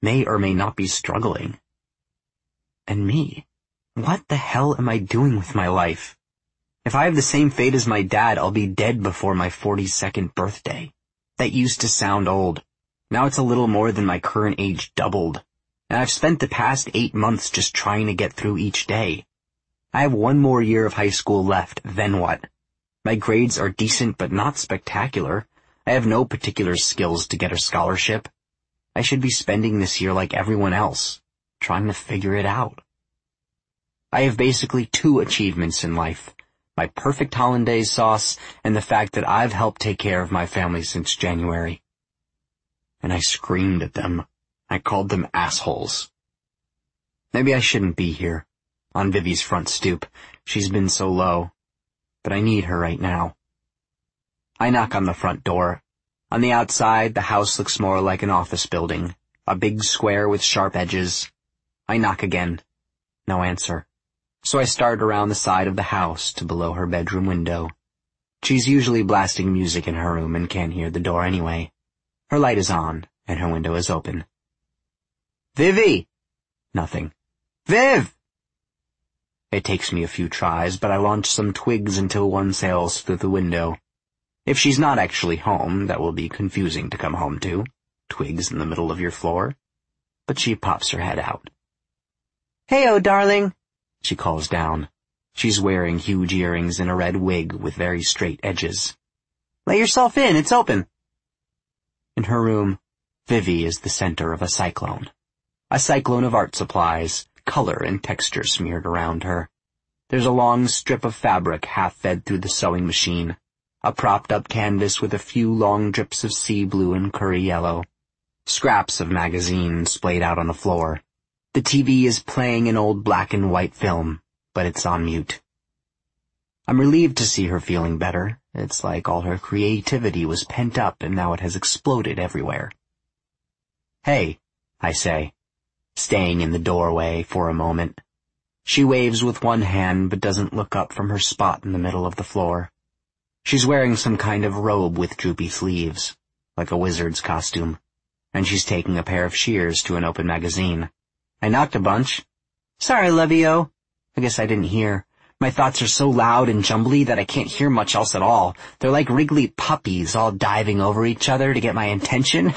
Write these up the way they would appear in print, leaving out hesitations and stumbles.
may or may not be struggling. And me? What the hell am I doing with my life? If I have the same fate as my dad, I'll be dead before my 42nd birthday. That used to sound old. Now it's a little more than my current age doubled. And I've spent the past 8 months just trying to get through each day. I have 1 more year of high school left, then what? My grades are decent but not spectacular. I have no particular skills to get a scholarship. I should be spending this year like everyone else, trying to figure it out. I have basically 2 achievements in life. My perfect hollandaise sauce and the fact that I've helped take care of my family since January. And I screamed at them. I called them assholes. Maybe I shouldn't be here, on Vivi's front stoop. She's been so low. But I need her right now. I knock on the front door. On the outside, the house looks more like an office building, a big square with sharp edges. I knock again. No answer. So I start around the side of the house to below her bedroom window. She's usually blasting music in her room and can't hear the door anyway. Her light is on, and her window is open. Vivi! Nothing. Viv! It takes me a few tries, but I launch some twigs until one sails through the window. If she's not actually home, that will be confusing to come home to. Twigs in the middle of your floor. But she pops her head out. "Hey-oh, darling," she calls down. She's wearing huge earrings and a red wig with very straight edges. "Let yourself in, it's open." In her room, Vivi is the center of a cyclone. A cyclone of art supplies, color and texture smeared around her. There's a long strip of fabric half fed through the sewing machine, a propped-up canvas with a few long drips of sea blue and curry yellow, scraps of magazines splayed out on the floor. The TV is playing an old black and white film, but it's on mute. I'm relieved to see her feeling better. It's like all her creativity was pent up and now it has exploded everywhere. "Hey," I say, staying in the doorway for a moment. She waves with one hand but doesn't look up from her spot in the middle of the floor. She's wearing some kind of robe with droopy sleeves, like a wizard's costume, and she's taking a pair of shears to an open magazine. I knocked a bunch. "Sorry, Levio." I guess I didn't hear. My thoughts are so loud and jumbly that I can't hear much else at all. They're like wriggly puppies all diving over each other to get my attention.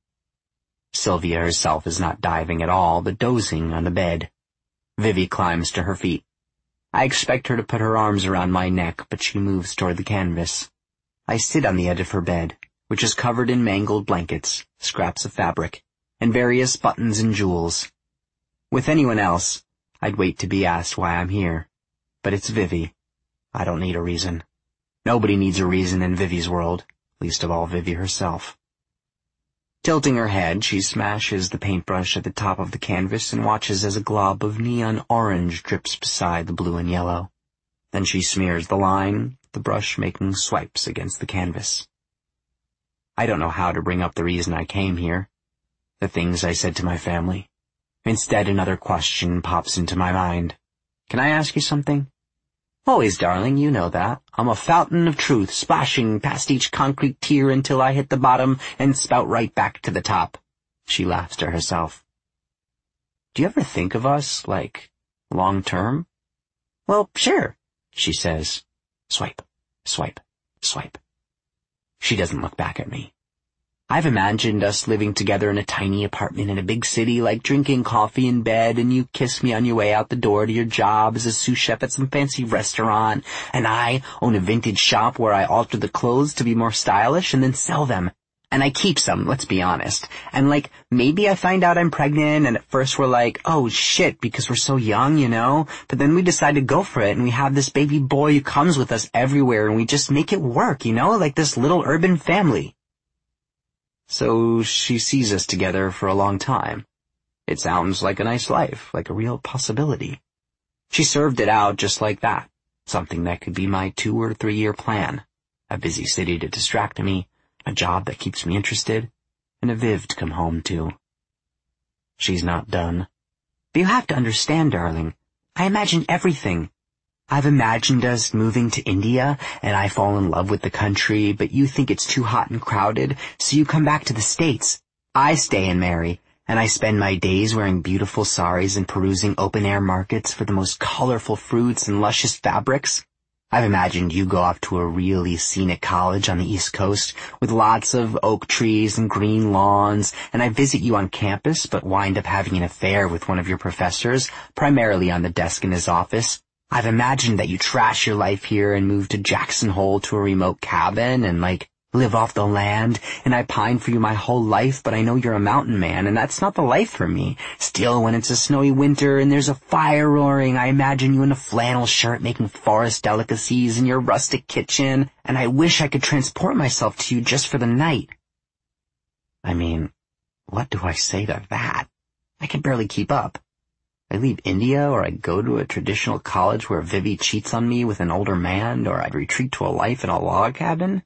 Sylvia herself is not diving at all, but dozing on the bed. Vivi climbs to her feet. I expect her to put her arms around my neck, but she moves toward the canvas. I sit on the edge of her bed, which is covered in mangled blankets, scraps of fabric, and various buttons and jewels. With anyone else, I'd wait to be asked why I'm here. But it's Vivi. I don't need a reason. Nobody needs a reason in Vivi's world, least of all Vivi herself. Tilting her head, she smashes the paintbrush at the top of the canvas and watches as a glob of neon orange drips beside the blue and yellow. Then she smears the line, the brush making swipes against the canvas. I don't know how to bring up the reason I came here, the things I said to my family. Instead, another question pops into my mind. "Can I ask you something?" "Always, darling, you know that. I'm a fountain of truth, splashing past each concrete tier until I hit the bottom and spout right back to the top." She laughs to herself. "Do you ever think of us, like, long term?" "Well, sure," she says. Swipe, swipe, swipe. She doesn't look back at me. I've imagined us living together in a tiny apartment in a big city, like drinking coffee in bed, and you kiss me on your way out the door to your job as a sous chef at some fancy restaurant, and I own a vintage shop where I alter the clothes to be more stylish and then sell them. And I keep some, let's be honest. And like, maybe I find out I'm pregnant, and at first we're like, oh shit, because we're so young, you know? But then we decide to go for it, and we have this baby boy who comes with us everywhere, and we just make it work, you know? Like this little urban family. So she sees us together for a long time. It sounds like a nice life, like a real possibility. She served it out just like that, something that could be my 2 or 3 year plan. A busy city to distract me, a job that keeps me interested, and a Viv to come home to. She's not done. But you have to understand, darling, I imagine everything. I've imagined us moving to India, and I fall in love with the country, but you think it's too hot and crowded, so you come back to the States. I stay and marry, And I spend my days wearing beautiful saris and perusing open-air markets for the most colorful fruits and luscious fabrics. I've imagined you go off to a really scenic college on the East Coast with lots of oak trees and green lawns, and I visit you on campus but wind up having an affair with one of your professors, primarily on the desk in his office. I've imagined that you trash your life here and move to Jackson Hole to a remote cabin and, live off the land, and I pine for you my whole life, but I know you're a mountain man, and that's not the life for me. Still, when it's a snowy winter and there's a fire roaring, I imagine you in a flannel shirt making forest delicacies in your rustic kitchen, and I wish I could transport myself to you just for the night. I mean, what do I say to that? I can barely keep up. I leave India, or I go to a traditional college where Vivi cheats on me with an older man, or I'd retreat to a life in a log cabin.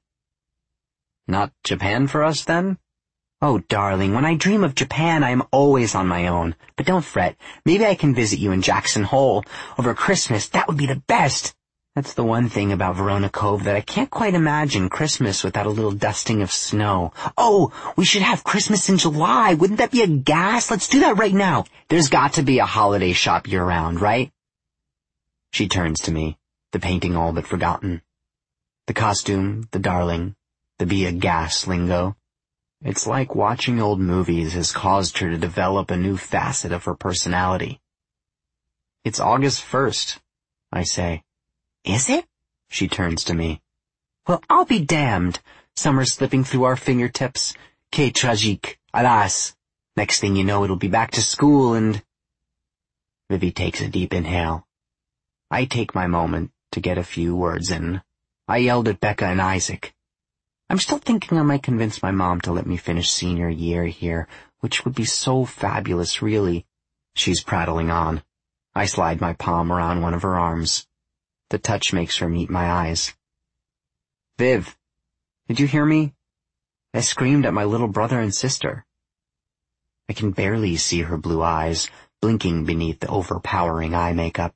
Not Japan for us, then? Oh, darling, when I dream of Japan, I am always on my own. But don't fret. Maybe I can visit you in Jackson Hole over Christmas. That would be the best. That's the one thing about Verona Cove that I can't quite imagine Christmas without a little dusting of snow. Oh, we should have Christmas in July. Wouldn't that be a gas? Let's do that right now. There's got to be a holiday shop year-round, right? She turns to me, the painting all but forgotten. The costume, the darling, the be a gas lingo. It's like watching old movies has caused her to develop a new facet of her personality. It's August 1st, I say. Is it? She turns to me. Well, I'll be damned. Summer's slipping through our fingertips. Que tragique, alas. Next thing you know, it'll be back to school and... Vivi takes a deep inhale. I take my moment to get a few words in. I yelled at Becca and Isaac. I'm still thinking I might convince my mom to let me finish senior year here, which would be so fabulous, really. She's prattling on. I slide my palm around one of her arms. The touch makes her meet my eyes. Viv, did you hear me? I screamed at my little brother and sister. I can barely see her blue eyes, blinking beneath the overpowering eye makeup.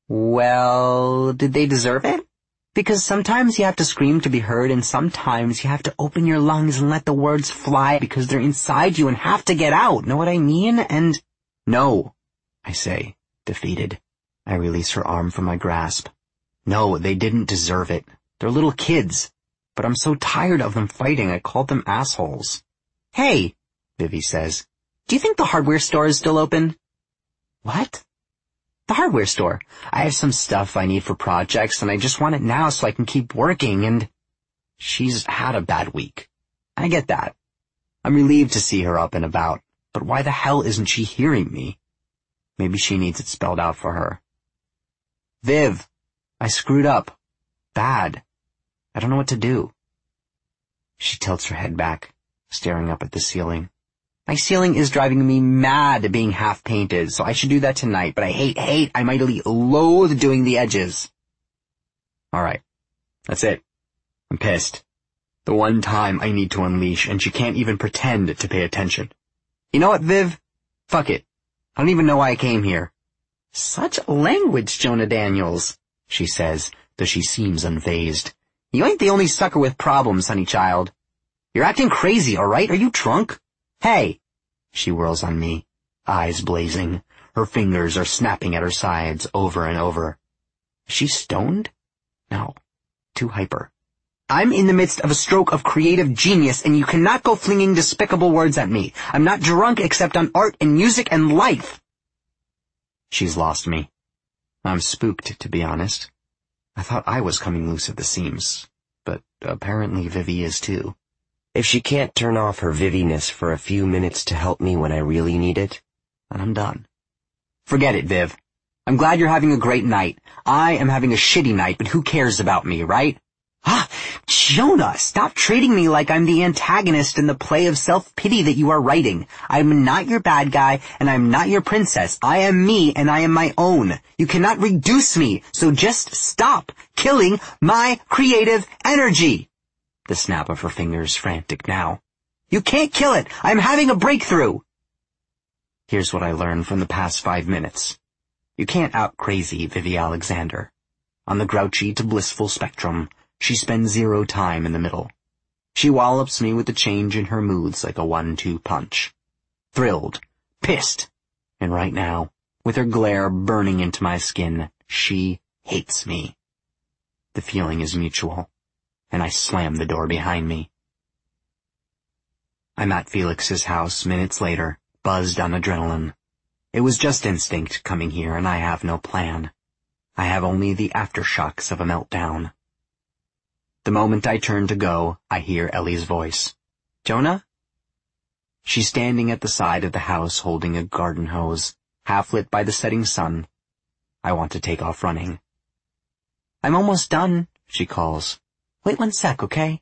Well, did they deserve it? Because sometimes you have to scream to be heard, and sometimes you have to open your lungs and let the words fly because they're inside you and have to get out. Know what I mean? And... No, I say, defeated. I release her arm from my grasp. No, they didn't deserve it. They're little kids. But I'm so tired of them fighting, I called them assholes. Hey, Vivi says, do you think the hardware store is still open? What? The hardware store. I have some stuff I need for projects, and I just want it now so I can keep working, and... She's had a bad week. I get that. I'm relieved to see her up and about, but why the hell isn't she hearing me? Maybe she needs it spelled out for her. Viv, I screwed up. Bad. I don't know what to do. She tilts her head back, staring up at the ceiling. My ceiling is driving me mad being half-painted, so I should do that tonight, but I mightily loathe doing the edges. All right. That's it. I'm pissed. The one time I need to unleash, and she can't even pretend to pay attention. You know what, Viv? Fuck it. I don't even know why I came here. Such language, Jonah Daniels, she says, though she seems unfazed. You ain't the only sucker with problems, honey child. You're acting crazy, all right? Are you drunk? Hey! She whirls on me, eyes blazing. Her fingers are snapping at her sides over and over. Is she stoned? No. Too hyper. I'm in the midst of a stroke of creative genius, and you cannot go flinging despicable words at me. I'm not drunk except on art and music and life. She's lost me. I'm spooked, to be honest. I thought I was coming loose at the seams, but apparently Vivi is too. If she can't turn off her Viviness for a few minutes to help me when I really need it, then I'm done. Forget it, Viv. I'm glad you're having a great night. I am having a shitty night, but who cares about me, right? Ah, Jonah, stop treating me like I'm the antagonist in the play of self-pity that you are writing. I'm not your bad guy, and I'm not your princess. I am me, and I am my own. You cannot reduce me, so just stop killing my creative energy. The snap of her fingers frantic now. You can't kill it. I'm having a breakthrough. Here's what I learned from the past 5 minutes. You can't out-crazy Vivi Alexander. On the grouchy to blissful spectrum, she spends zero time in the middle. She wallops me with the change in her moods like a 1-2 punch. Thrilled, Pissed. And right now, with her glare burning into my skin, she hates me. The feeling is mutual, and I slam the door behind me. I'm at Felix's house minutes later, buzzed on adrenaline. It was just instinct coming here, and I have no plan. I have only the aftershocks of a meltdown. The moment I turn to go, I hear Ellie's voice. Jonah? She's standing at the side of the house holding a garden hose, half lit by the setting sun. I want to take off running. I'm almost done, she calls. Wait 1 sec, okay?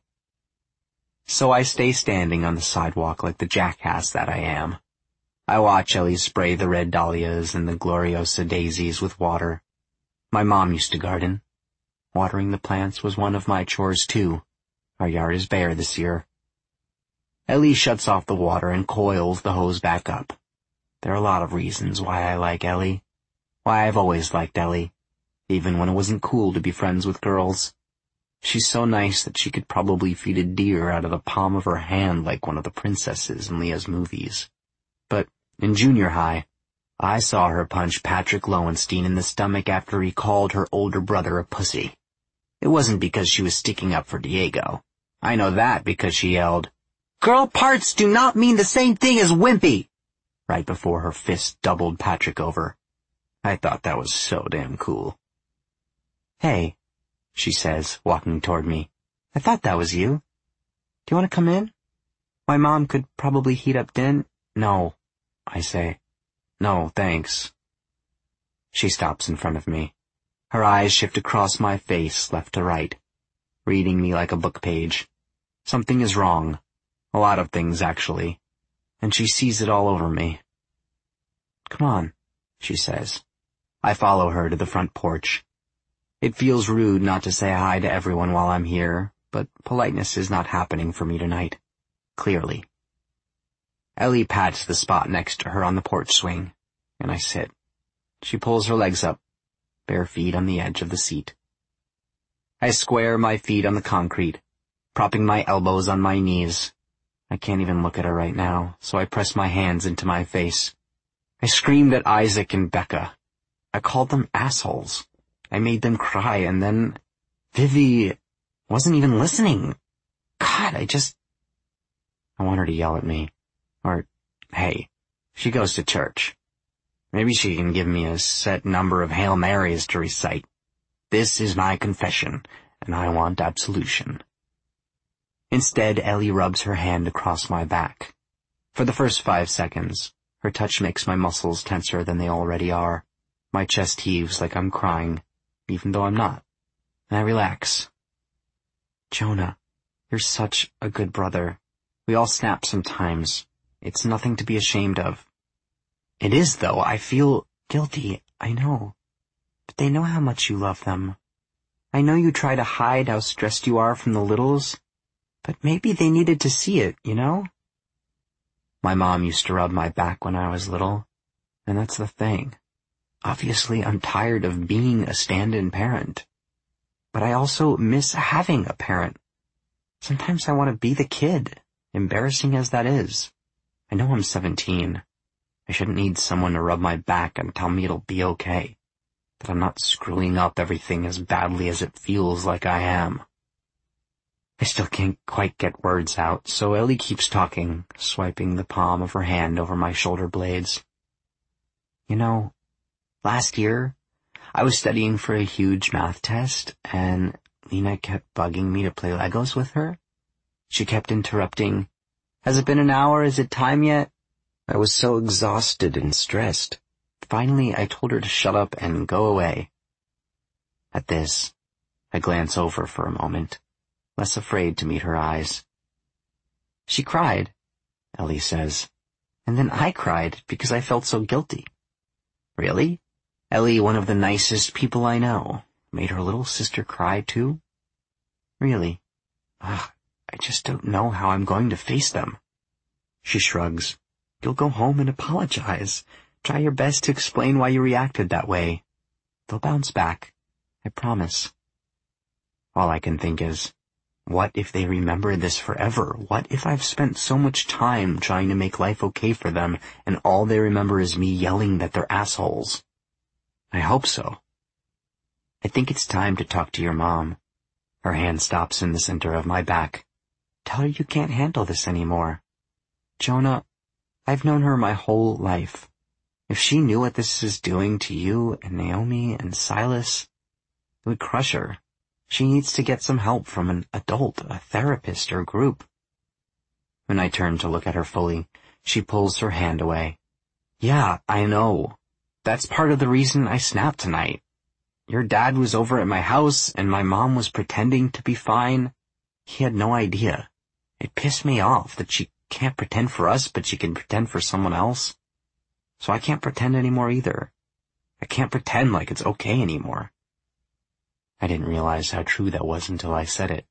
So I stay standing on the sidewalk like the jackass that I am. I watch Ellie spray the red dahlias and the gloriosa daisies with water. My mom used to garden. Watering the plants was one of my chores too. Our yard is bare this year. Ellie shuts off the water and coils the hose back up. There are a lot of reasons why I like Ellie. Why I've always liked Ellie, even when it wasn't cool to be friends with girls. She's so nice that she could probably feed a deer out of the palm of her hand like one of the princesses in Leah's movies. But in junior high, I saw her punch Patrick Lowenstein in the stomach after he called her older brother a pussy. It wasn't because she was sticking up for Diego. I know that because she yelled, "Girl parts do not mean the same thing as wimpy," right before her fist doubled Patrick over. I thought that was so damn cool. Hey, she says, walking toward me. I thought that was you. Do you want to come in? My mom could probably heat up din— No, I say. No, thanks. She stops in front of me. Her eyes shift across my face left to right, reading me like a book page. Something is wrong. A lot of things, actually. And she sees it all over me. Come on, she says. I follow her to the front porch. It feels rude not to say hi to everyone while I'm here, but politeness is not happening for me tonight. Clearly. Ellie pats the spot next to her on the porch swing, and I sit. She pulls her legs up, bare feet on the edge of the seat. I square my feet on the concrete, propping my elbows on my knees. I can't even look at her right now, so I press my hands into my face. I screamed at Isaac and Becca. I called them assholes. I made them cry, and then Vivi wasn't even listening. God, I want her to yell at me. Or, hey, she goes to church. Maybe she can give me a set number of Hail Marys to recite. This is my confession, and I want absolution. Instead, Ellie rubs her hand across my back. For the first 5 seconds, her touch makes my muscles tenser than they already are. My chest heaves like I'm crying, even though I'm not. And I relax. Jonah, you're such a good brother. We all snap sometimes. It's nothing to be ashamed of. It is, though. I feel guilty, I know. But they know how much you love them. I know you try to hide how stressed you are from the littles, but maybe they needed to see it, you know? My mom used to rub my back when I was little, and that's the thing. Obviously, I'm tired of being a stand-in parent. But I also miss having a parent. Sometimes I want to be the kid, embarrassing as that is. I know I'm 17. I shouldn't need someone to rub my back and tell me it'll be okay, that I'm not screwing up everything as badly as it feels like I am. I still can't quite get words out, so Ellie keeps talking, swiping the palm of her hand over my shoulder blades. You know, last year, I was studying for a huge math test, and Lena kept bugging me to play Legos with her. She kept interrupting, "Has it been an hour? Is it time yet?" I was so exhausted and stressed. Finally, I told her to shut up and go away. At this, I glance over for a moment, less afraid to meet her eyes. She cried, Ellie says, and then I cried because I felt so guilty. Really? Ellie, one of the nicest people I know, made her little sister cry too? Really? I just don't know how I'm going to face them. She shrugs. You'll go home and apologize. Try your best to explain why you reacted that way. They'll bounce back. I promise. All I can think is, What if they remember this forever? What if I've spent so much time trying to make life okay for them, and all they remember is me yelling that they're assholes? I hope so. I think it's time to talk to your mom. Her hand stops in the center of my back. Tell her you can't handle this anymore. Jonah, I've known her my whole life. If she knew what this is doing to you and Naomi and Silas, it would crush her. She needs to get some help from an adult, a therapist or group. When I turn to look at her fully, she pulls her hand away. Yeah, I know. That's part of the reason I snapped tonight. Your dad was over at my house and my mom was pretending to be fine. He had no idea. It pissed me off that she can't pretend for us, but she can pretend for someone else. So I can't pretend anymore either. I can't pretend like it's okay anymore. I didn't realize how true that was until I said it.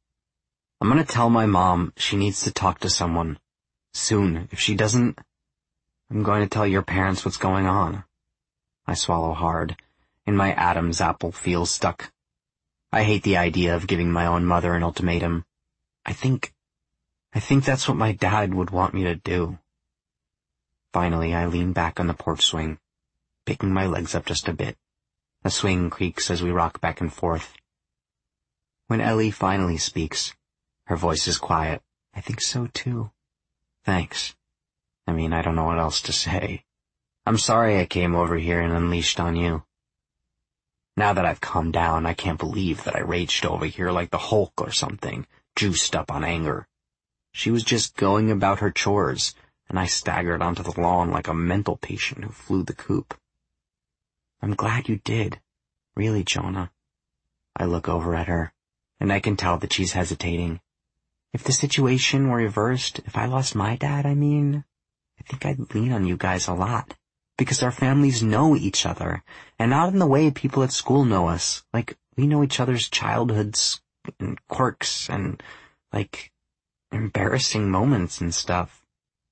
I'm gonna tell my mom she needs to talk to someone. Soon. If she doesn't, I'm going to tell your parents what's going on. I swallow hard, and my Adam's apple feels stuck. I hate the idea of giving my own mother an ultimatum. I think that's what my dad would want me to do. Finally, I lean back on the porch swing, picking my legs up just a bit. The swing creaks as we rock back and forth. When Ellie finally speaks, her voice is quiet. I think so too. Thanks. I mean, I don't know what else to say. I'm sorry I came over here and unleashed on you. Now that I've calmed down, I can't believe that I raged over here like the Hulk or something, juiced up on anger. She was just going about her chores, and I staggered onto the lawn like a mental patient who flew the coop. I'm glad you did. Really, Jonah. I look over at her, and I can tell that she's hesitating. If the situation were reversed, if I lost my dad, I think I'd lean on you guys a lot. Because our families know each other, and not in the way people at school know us. Like, we know each other's childhoods and quirks and, like, embarrassing moments and stuff.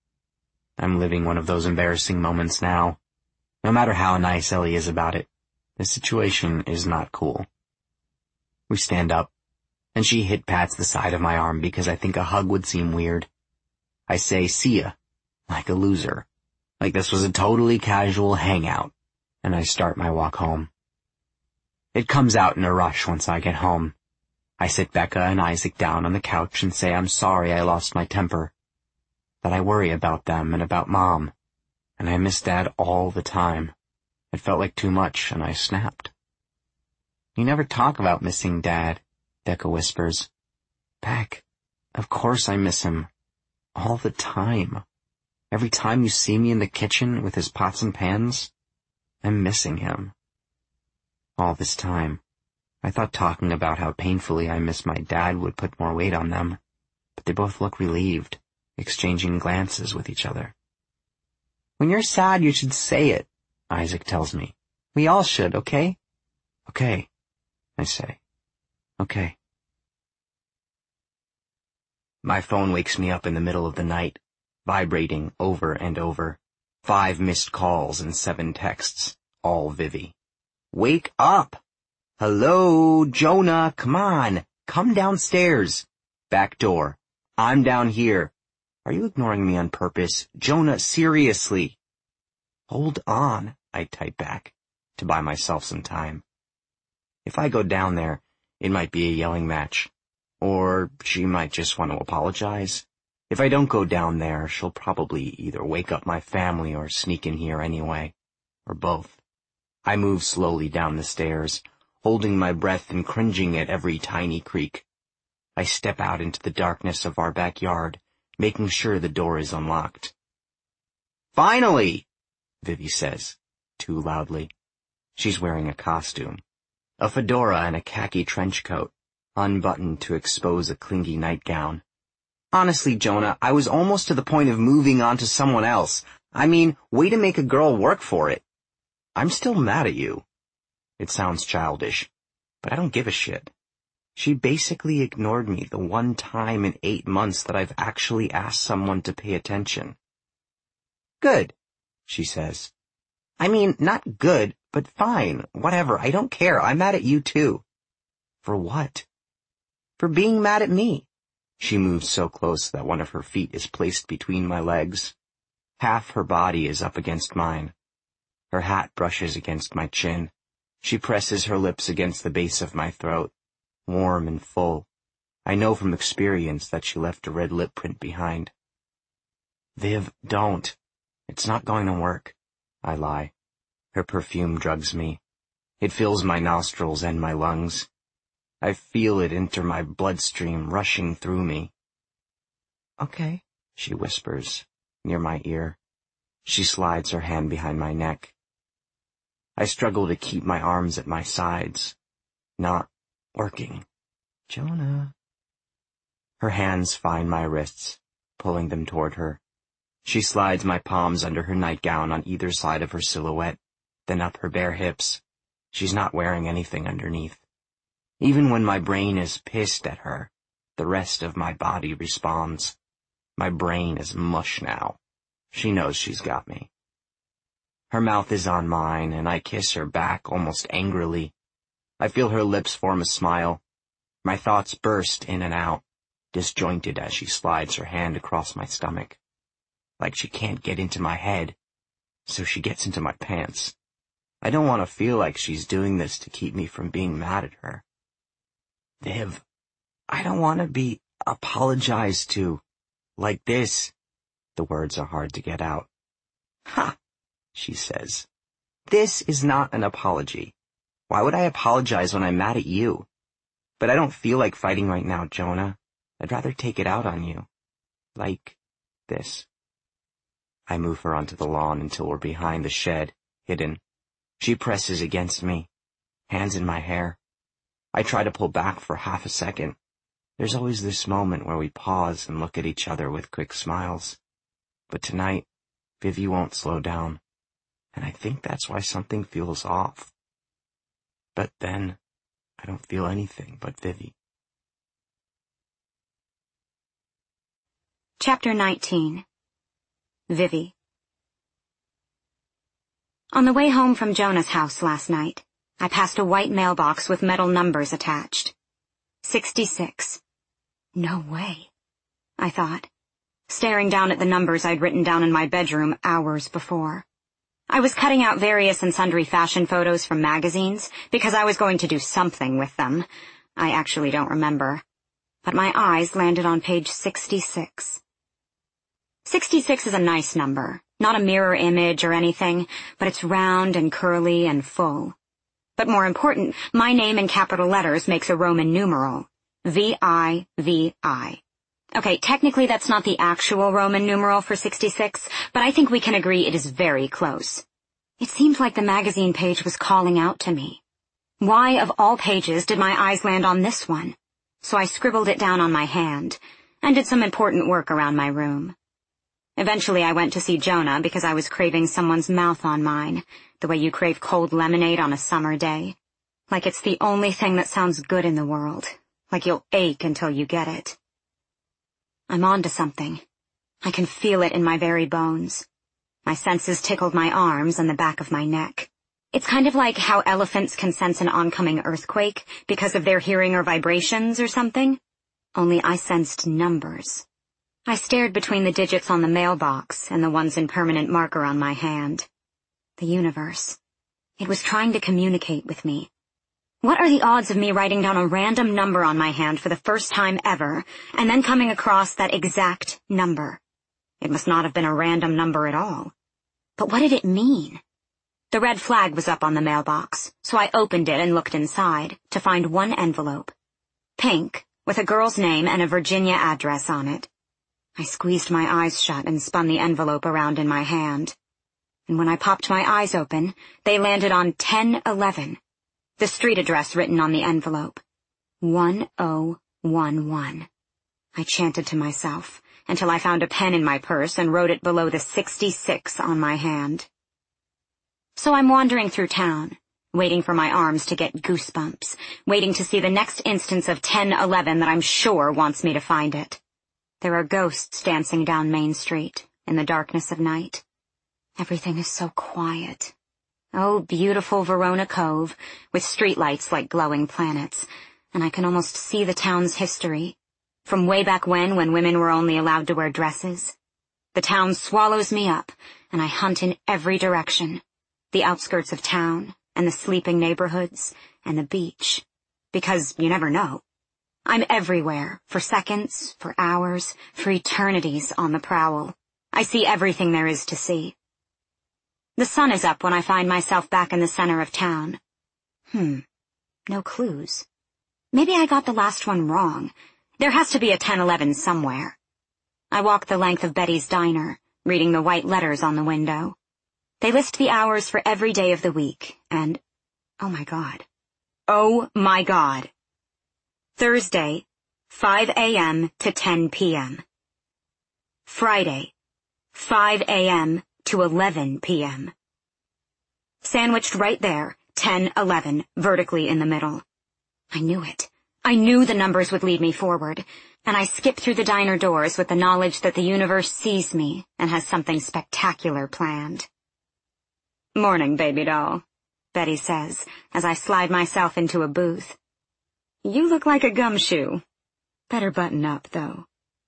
I'm living one of those embarrassing moments now. No matter how nice Ellie is about it, the situation is not cool. We stand up, and she hit-pats the side of my arm because I think a hug would seem weird. I say, see ya, like a loser. Like this was a totally casual hangout, and I start my walk home. It comes out in a rush once I get home. I sit Becca and Isaac down on the couch and say I'm sorry I lost my temper, that I worry about them and about Mom, and I miss Dad all the time. It felt like too much, and I snapped. You never talk about missing Dad, Becca whispers. Beck, of course I miss him. All the time. Every time you see me in the kitchen with his pots and pans, I'm missing him. All this time, I thought talking about how painfully I miss my dad would put more weight on them, but they both look relieved, exchanging glances with each other. When you're sad, you should say it, Isaac tells me. We all should, okay? Okay, I say. Okay. My phone wakes me up in the middle of the night, vibrating over and over. 5 missed calls and 7 texts, all Vivi. Wake up! Hello, Jonah, come on, come downstairs. Back door. I'm down here. Are you ignoring me on purpose? Jonah, seriously. Hold on, I type back, to buy myself some time. If I go down there, it might be a yelling match. Or she might just want to apologize. If I don't go down there, she'll probably either wake up my family or sneak in here anyway. Or both. I move slowly down the stairs, holding my breath and cringing at every tiny creak. I step out into the darkness of our backyard, making sure the door is unlocked. Finally! Vivi says, too loudly. She's wearing a costume. A fedora and a khaki trench coat, unbuttoned to expose a clingy nightgown. Honestly, Jonah, I was almost to the point of moving on to someone else. I mean, way to make a girl work for it. I'm still mad at you. It sounds childish, but I don't give a shit. She basically ignored me the one time in 8 months that I've actually asked someone to pay attention. Good, she says. I mean, not good, but fine, whatever, I don't care, I'm mad at you too. For what? For being mad at me. She moves so close that one of her feet is placed between my legs. Half her body is up against mine. Her hat brushes against my chin. She presses her lips against the base of my throat, warm and full. I know from experience that she left a red lip print behind. Viv, don't. It's not going to work. I lie. Her perfume drugs me. It fills my nostrils and my lungs. I feel it enter my bloodstream, rushing through me. Okay, she whispers, near my ear. She slides her hand behind my neck. I struggle to keep my arms at my sides. Not working. Jonah. Her hands find my wrists, pulling them toward her. She slides my palms under her nightgown on either side of her silhouette, then up her bare hips. She's not wearing anything underneath. Even when my brain is pissed at her, the rest of my body responds. My brain is mush now. She knows she's got me. Her mouth is on mine, and I kiss her back almost angrily. I feel her lips form a smile. My thoughts burst in and out, disjointed as she slides her hand across my stomach. Like she can't get into my head, so she gets into my pants. I don't want to feel like she's doing this to keep me from being mad at her. Viv, I don't want to be apologized to. Like this. The words are hard to get out. Ha, she says. This is not an apology. Why would I apologize when I'm mad at you? But I don't feel like fighting right now, Jonah. I'd rather take it out on you. Like this. I move her onto the lawn until we're behind the shed, hidden. She presses against me, hands in my hair. I try to pull back for half a second. There's always this moment where we pause and look at each other with quick smiles. But tonight, Vivi won't slow down, and I think that's why something feels off. But then, I don't feel anything but Vivi. Chapter 19. Vivi. On the way home from Jonah's house last night, I passed a white mailbox with metal numbers attached. 66. No way, I thought, staring down at the numbers I'd written down in my bedroom hours before. I was cutting out various and sundry fashion photos from magazines because I was going to do something with them. I actually don't remember. But my eyes landed on page 66. 66 is a nice number, not a mirror image or anything, but it's round and curly and full. But more important, my name in capital letters makes a Roman numeral, VIVI. Okay, technically that's not the actual Roman numeral for 66, but I think we can agree it is very close. It seemed like the magazine page was calling out to me. Why, of all pages, did my eyes land on this one? So I scribbled it down on my hand, and did some important work around my room. Eventually I went to see Jonah because I was craving someone's mouth on mine, the way you crave cold lemonade on a summer day. Like it's the only thing that sounds good in the world. Like you'll ache until you get it. I'm onto something. I can feel it in my very bones. My senses tickled my arms and the back of my neck. It's kind of like how elephants can sense an oncoming earthquake because of their hearing or vibrations or something. Only I sensed numbers. I stared between the digits on the mailbox and the ones in permanent marker on my hand. The universe. It was trying to communicate with me. What are the odds of me writing down a random number on my hand for the first time ever, and then coming across that exact number? It must not have been a random number at all. But what did it mean? The red flag was up on the mailbox, so I opened it and looked inside to find one envelope. Pink, with a girl's name and a Virginia address on it. I squeezed my eyes shut and spun the envelope around in my hand. And when I popped my eyes open, they landed on 1011, the street address written on the envelope. 1011. I chanted to myself until I found a pen in my purse and wrote it below the 66 on my hand. So I'm wandering through town, waiting for my arms to get goosebumps, waiting to see the next instance of 1011 that I'm sure wants me to find it. There are ghosts dancing down Main Street in the darkness of night. Everything is so quiet. Oh, beautiful Verona Cove, with streetlights like glowing planets. and I can almost see the town's history, from way back when women were only allowed to wear dresses. The town swallows me up, and I hunt in every direction, the outskirts of town, and the sleeping neighborhoods, and the beach, because you never know. I'm everywhere, for seconds, for hours, for eternities on the prowl. I see everything there is to see. The sun is up when I find myself back in the center of town. No clues. Maybe I got the last one wrong. There has to be a 1011 somewhere. I walk the length of Betty's diner, reading the white letters on the window. They list the hours for every day of the week, and, oh my God. Oh my God. Thursday, 5 a.m. to 10 p.m. Friday, 5 a.m. to 11 p.m. Sandwiched right there, 10-11, vertically in the middle. I knew it. I knew the numbers would lead me forward, and I skip through the diner doors with the knowledge that the universe sees me and has something spectacular planned. "Morning, baby doll," Betty says, as I slide myself into a booth. "You look like a gumshoe. Better button up, though."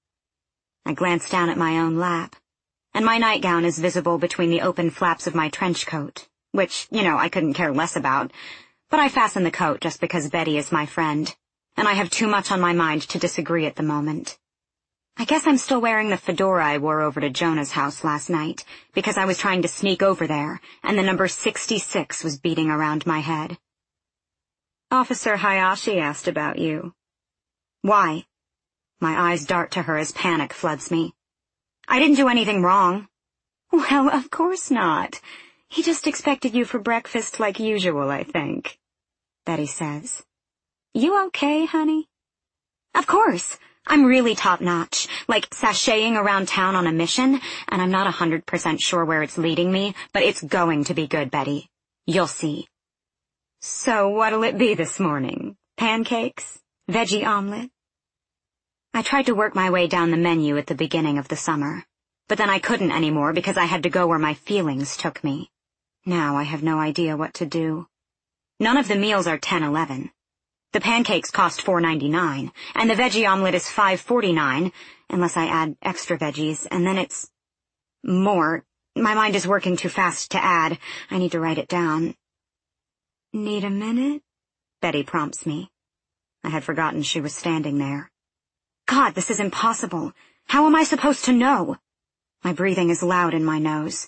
I glance down at my own lap, and my nightgown is visible between the open flaps of my trench coat, which, I couldn't care less about, but I fasten the coat just because Betty is my friend, and I have too much on my mind to disagree at the moment. I guess I'm still wearing the fedora I wore over to Jonah's house last night, because I was trying to sneak over there, and the number 66 was beating around my head. "Officer Hayashi asked about you." "Why?" My eyes dart to her as panic floods me. "I didn't do anything wrong." "Well, of course not. He just expected you for breakfast like usual, I think," Betty says. "You okay, honey?" "Of course. I'm really top-notch, like sashaying around town on a mission, and I'm not 100% sure where it's leading me, but it's going to be good, Betty. You'll see." "So what'll it be this morning? Pancakes? Veggie omelet?" I tried to work my way down the menu at the beginning of the summer, but then I couldn't anymore because I had to go where my feelings took me. Now I have no idea what to do. None of the meals are 10-11. The pancakes cost $4.99, and the veggie omelet is $5.49, unless I add extra veggies, and then it's more. My mind is working too fast to add. I need to write it down. "Need a minute?" Betty prompts me. I had forgotten she was standing there. God, this is impossible. How am I supposed to know? My breathing is loud in my nose.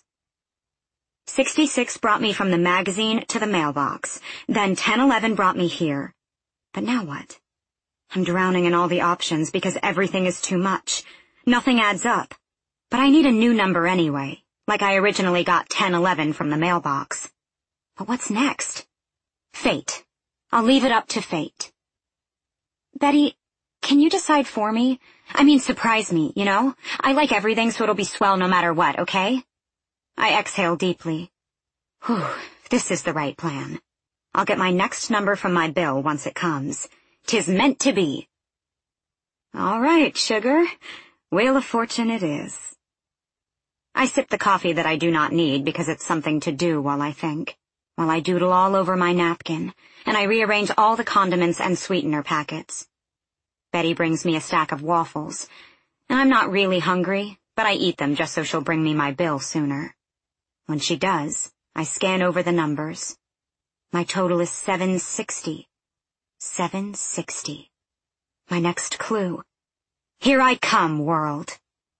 66 brought me from the magazine to the mailbox. Then 1011 brought me here. But now what? I'm drowning in all the options because everything is too much. Nothing adds up. But I need a new number anyway, like I originally got 1011 from the mailbox. But what's next? Fate. I'll leave it up to fate. Betty, can you decide for me? I mean, surprise me, you know? I like everything, so it'll be swell no matter what, okay? I exhale deeply. Whew, this is the right plan. I'll get my next number from my bill once it comes. 'Tis meant to be. All right, sugar. Wheel of Fortune it is. I sip the coffee that I do not need because it's something to do while I think, while I doodle all over my napkin, and I rearrange all the condiments and sweetener packets. Betty brings me a stack of waffles, and I'm not really hungry, but I eat them just so she'll bring me my bill sooner. When she does, I scan over the numbers. My total is 760. 760. My next clue. Here I come, world.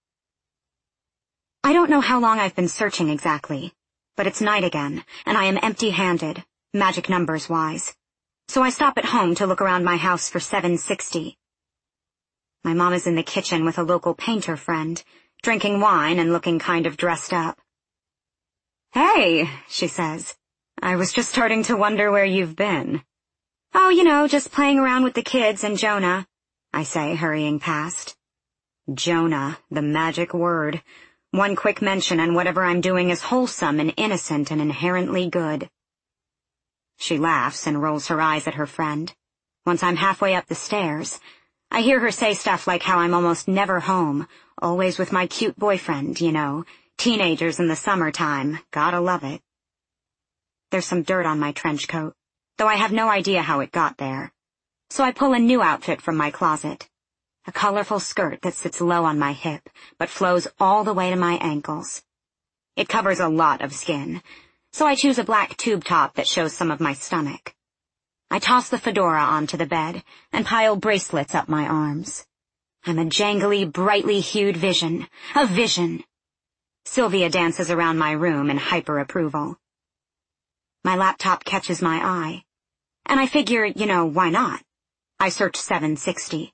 I don't know how long I've been searching exactly, but it's night again, and I am empty-handed, magic numbers-wise. So I stop at home to look around my house for 760. My mom is in the kitchen with a local painter friend, drinking wine and looking kind of dressed up. Hey, she says. I was just starting to wonder where you've been. Oh, you know, just playing around with the kids and Jonah, I say, hurrying past. Jonah, the magic word. One quick mention and whatever I'm doing is wholesome and innocent and inherently good. She laughs and rolls her eyes at her friend. Once I'm halfway up the stairs, I hear her say stuff like how I'm almost never home, always with my cute boyfriend, you know, teenagers in the summertime, gotta love it. There's some dirt on my trench coat, though I have no idea how it got there. So I pull a new outfit from my closet. A colorful skirt that sits low on my hip, but flows all the way to my ankles. It covers a lot of skin, so I choose a black tube top that shows some of my stomach. I toss the fedora onto the bed and pile bracelets up my arms. I'm a jangly, brightly hued vision. A vision. Sylvia dances around my room in hyper-approval. My laptop catches my eye, and I figure, why not? I search 760.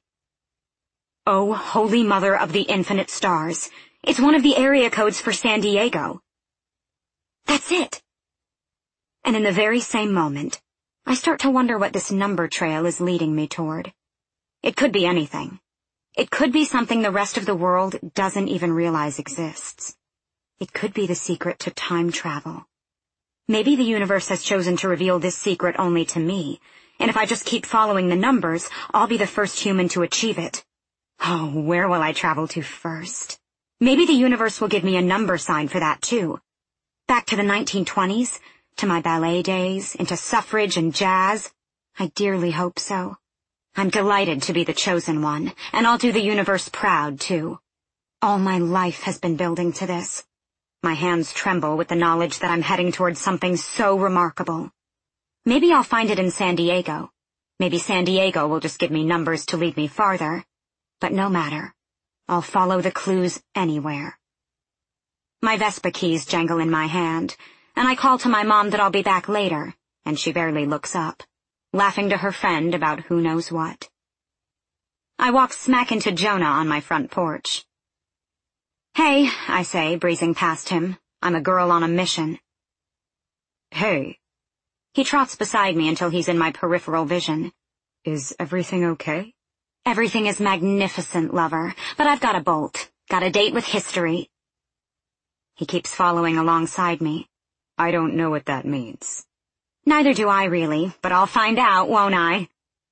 Oh, holy mother of the infinite stars. It's one of the area codes for San Diego. That's it. And in the very same moment, I start to wonder what this number trail is leading me toward. It could be anything. It could be something the rest of the world doesn't even realize exists. It could be the secret to time travel. Maybe the universe has chosen to reveal this secret only to me, and if I just keep following the numbers, I'll be the first human to achieve it. Oh, where will I travel to first? Maybe the universe will give me a number sign for that, too. Back to the 1920s, to my ballet days, into suffrage and jazz. I dearly hope so. I'm delighted to be the chosen one, and I'll do the universe proud, too. All my life has been building to this. My hands tremble with the knowledge that I'm heading towards something so remarkable. Maybe I'll find it in San Diego. Maybe San Diego will just give me numbers to lead me farther. But no matter. I'll follow the clues anywhere. My Vespa keys jangle in my hand, and I call to my mom that I'll be back later, and she barely looks up, laughing to her friend about who knows what. I walk smack into Jonah on my front porch. Hey, I say, breezing past him. I'm a girl on a mission. Hey. He trots beside me until he's in my peripheral vision. Is everything okay? Everything is magnificent, lover, but I've got a bolt. Got a date with history. He keeps following alongside me. I don't know what that means. Neither do I really, but I'll find out, won't I?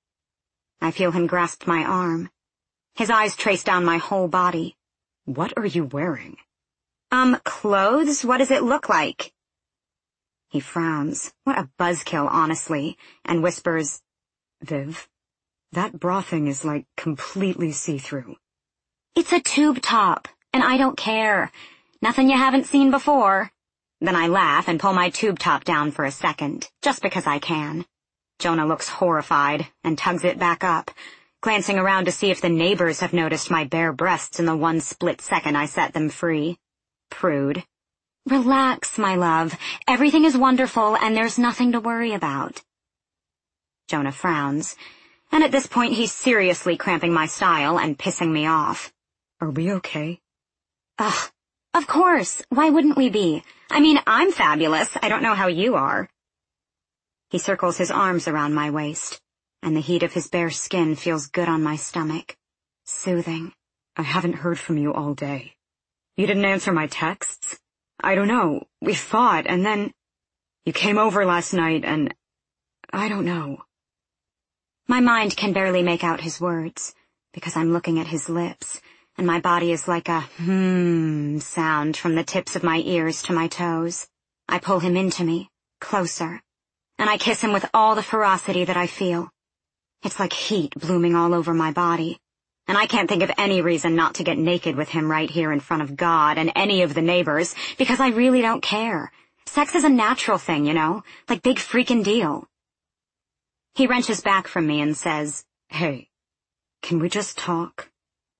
I feel him grasp my arm. His eyes trace down my whole body. What are you wearing? Clothes? What does it look like? He frowns. What a buzzkill, honestly, and whispers, Viv, that bra thing is like completely see-through. It's a tube top, and I don't care. Nothing you haven't seen before. Then I laugh and pull my tube top down for a second, just because I can. Jonah looks horrified and tugs it back up, glancing around to see if the neighbors have noticed my bare breasts in the one split second I set them free. Prude. Relax, my love. Everything is wonderful and there's nothing to worry about. Jonah frowns, and at this point he's seriously cramping my style and pissing me off. Are we okay? Ugh, of course. Why wouldn't we be? I mean, I'm fabulous. I don't know how you are. He circles his arms around my waist, and the heat of his bare skin feels good on my stomach. Soothing. I haven't heard from you all day. You didn't answer my texts? I don't know. We fought, and then you came over last night, and I don't know. My mind can barely make out his words, because I'm looking at his lips, and my body is like a sound from the tips of my ears to my toes. I pull him into me, closer, and I kiss him with all the ferocity that I feel. It's like heat blooming all over my body, and I can't think of any reason not to get naked with him right here in front of God and any of the neighbors, because I really don't care. Sex is a natural thing, like big freaking deal. He wrenches back from me and says, Hey, can we just talk?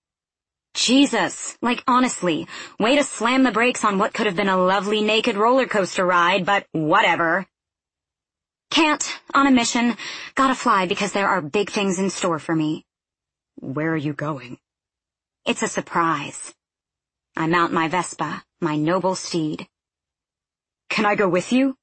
Jesus, honestly, way to slam the brakes on what could have been a lovely naked roller coaster ride, but whatever. Can't, on a mission, gotta fly because there are big things in store for me. Where are you going? It's a surprise. I mount my Vespa, my noble steed. Can I go with you?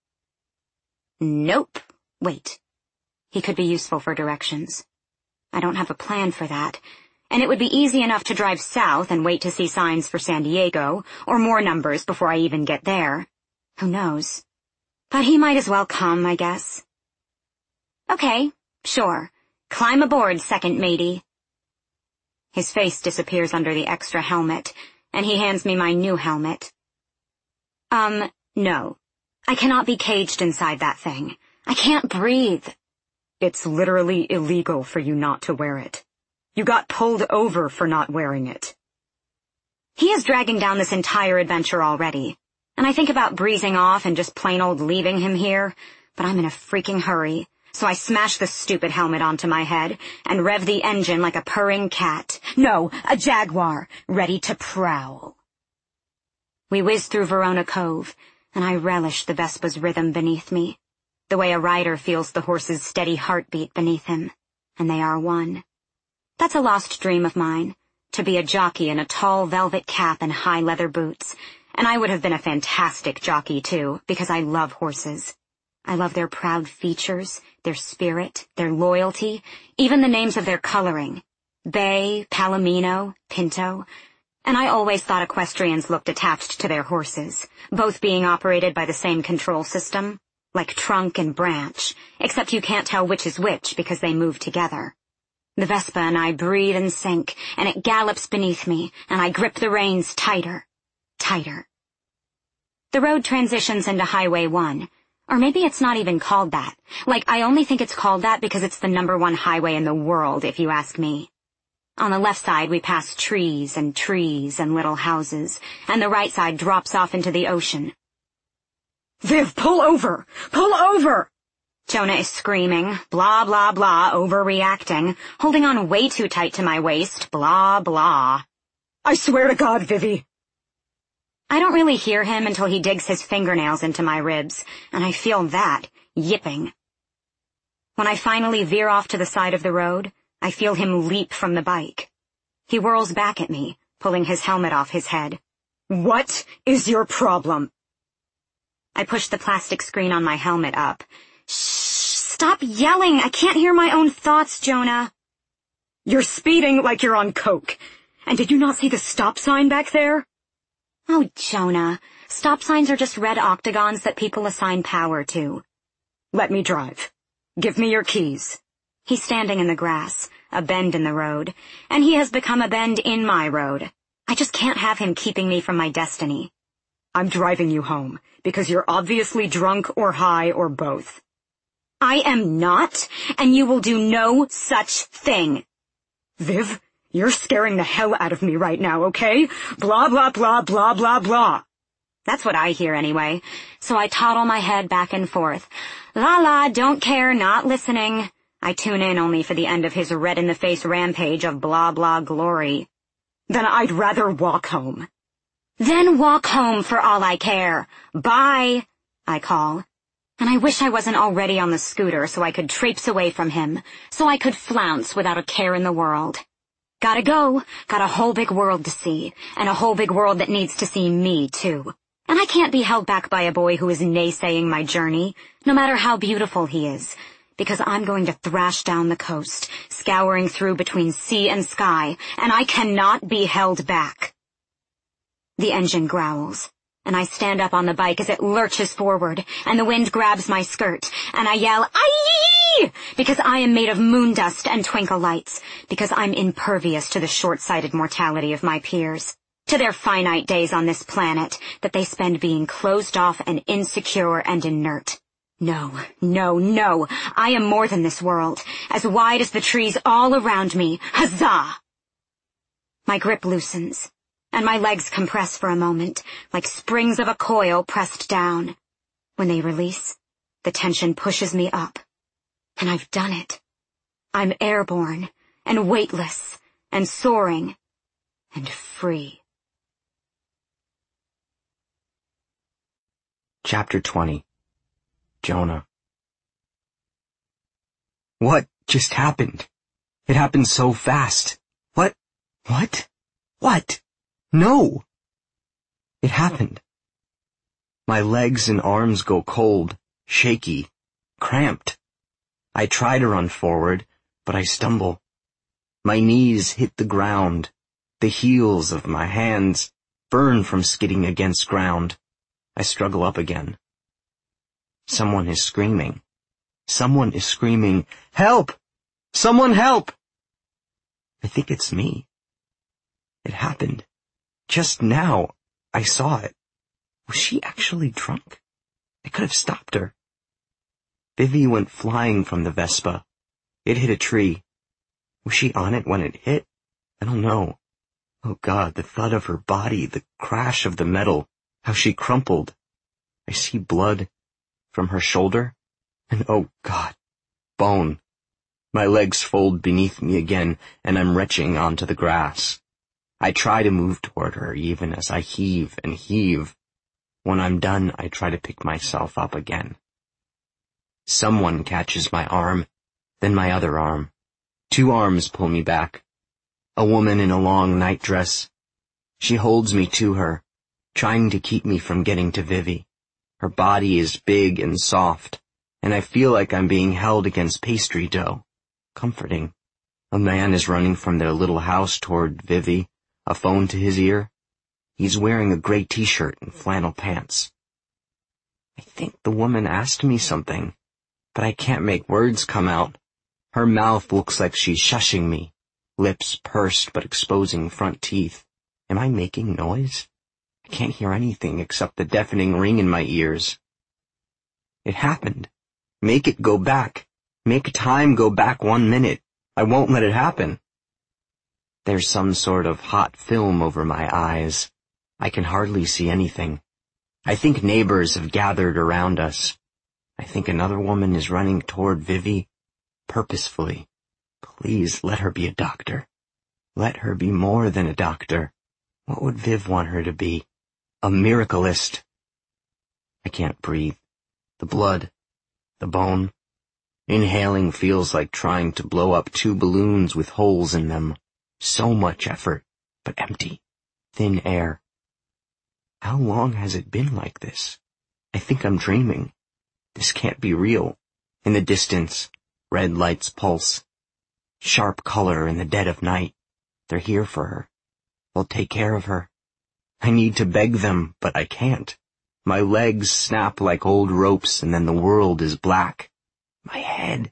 Nope. Wait. He could be useful for directions. I don't have a plan for that, and it would be easy enough to drive south and wait to see signs for San Diego, or more numbers before I even get there. Who knows? But he might as well come, I guess. Okay, sure. Climb aboard, second matey. His face disappears under the extra helmet, and he hands me my new helmet. No. I cannot be caged inside that thing. I can't breathe. It's literally illegal for you not to wear it. You got pulled over for not wearing it. He is dragging down this entire adventure already, and I think about breezing off and just plain old leaving him here, but I'm in a freaking hurry, so I smash the stupid helmet onto my head and rev the engine like a purring cat. No, a jaguar, ready to prowl. We whiz through Verona Cove, and I relish the Vespa's rhythm beneath me, the way a rider feels the horse's steady heartbeat beneath him, and they are one. That's a lost dream of mine, to be a jockey in a tall velvet cap and high leather boots, and I would have been a fantastic jockey too, because I love horses. I love their proud features, their spirit, their loyalty, even the names of their coloring. Bay, Palomino, Pinto. And I always thought equestrians looked attached to their horses, both being operated by the same control system, like trunk and branch, except you can't tell which is which because they move together. The Vespa and I breathe and sink, and it gallops beneath me, and I grip the reins tighter, tighter. The road transitions into Highway 1. Or maybe it's not even called that. Like, I only think it's called that because it's the #1 highway in the world, if you ask me. On the left side, we pass trees and little houses, and the right side drops off into the ocean. Viv, pull over! Pull over! Jonah is screaming, blah, blah, blah, overreacting, holding on way too tight to my waist, blah, blah. I swear to God, Vivi. I don't really hear him until he digs his fingernails into my ribs, and I feel that, yipping. When I finally veer off to the side of the road, I feel him leap from the bike. He whirls back at me, pulling his helmet off his head. What is your problem? I push the plastic screen on my helmet up. Shh! Stop yelling! I can't hear my own thoughts, Jonah. You're speeding like you're on coke. And did you not see the stop sign back there? Oh, Jonah, stop signs are just red octagons that people assign power to. Let me drive. Give me your keys. He's standing in the grass, a bend in the road, and he has become a bend in my road. I just can't have him keeping me from my destiny. I'm driving you home, because you're obviously drunk or high or both. I am not, and you will do no such thing. Viv, you're scaring the hell out of me right now, okay? Blah, blah, blah, blah, blah, blah. That's what I hear anyway, so I toddle my head back and forth. La la, don't care, not listening. I tune in only for the end of his red-in-the-face rampage of blah, blah glory. Then I'd rather walk home. Then walk home for all I care. Bye, I call. And I wish I wasn't already on the scooter so I could traipse away from him, so I could flounce without a care in the world. Gotta go. Got a whole big world to see, and a whole big world that needs to see me, too. And I can't be held back by a boy who is naysaying my journey, no matter how beautiful he is, because I'm going to thrash down the coast, scouring through between sea and sky, and I cannot be held back. The engine growls, and I stand up on the bike as it lurches forward, and the wind grabs my skirt, and I yell, "Aye!" because I am made of moon dust and twinkle lights, because I'm impervious to the short-sighted mortality of my peers, to their finite days on this planet that they spend being closed off and insecure and inert. No, no, no, I am more than this world, as wide as the trees all around me. Huzzah! My grip loosens, and my legs compress for a moment, like springs of a coil pressed down. When they release, the tension pushes me up. And I've done it. I'm airborne, and weightless, and soaring, and free. Chapter 20. Jonah. What just happened? It happened so fast. What? What? No! It happened. My legs and arms go cold, shaky, cramped. I try to run forward, but I stumble. My knees hit the ground. The heels of my hands burn from skidding against ground. I struggle up again. Someone is screaming. Someone is screaming, "Help! Someone help!" I think it's me. It happened. Just now, I saw it. Was she actually drunk? I could have stopped her. Vivi went flying from the Vespa, It hit a tree. Was she on it when it hit? I don't know. Oh God, the thud of her body, the crash of the metal, how she crumpled. I see blood from her shoulder, and oh God, bone. My legs fold beneath me again, and I'm retching onto the grass. I try to move toward her, even as I heave and heave. When I'm done, I try to pick myself up again. Someone catches my arm, then my other arm. 2 arms pull me back. A woman in a long nightdress. She holds me to her, trying to keep me from getting to Vivi. Her body is big and soft, and I feel like I'm being held against pastry dough. Comforting. A man is running from their little house toward Vivi, a phone to his ear. He's wearing a gray t-shirt and flannel pants. I think the woman asked me something, but I can't make words come out. Her mouth looks like she's shushing me, lips pursed but exposing front teeth. Am I making noise? I can't hear anything except the deafening ring in my ears. It happened. Make it go back. Make time go back 1 minute. I won't let it happen. There's some sort of hot film over my eyes. I can hardly see anything. I think neighbors have gathered around us. I think another woman is running toward Vivi, purposefully. Please let her be a doctor. Let her be more than a doctor. What would Viv want her to be? A miracleist. I can't breathe. The blood. The bone. Inhaling feels like trying to blow up 2 balloons with holes in them. So much effort, but empty. Thin air. How long has it been like this? I think I'm dreaming. This can't be real. In the distance, red lights pulse. Sharp color in the dead of night. They're here for her. They'll take care of her. I need to beg them, but I can't. My legs snap like old ropes, and then the world is black. My head.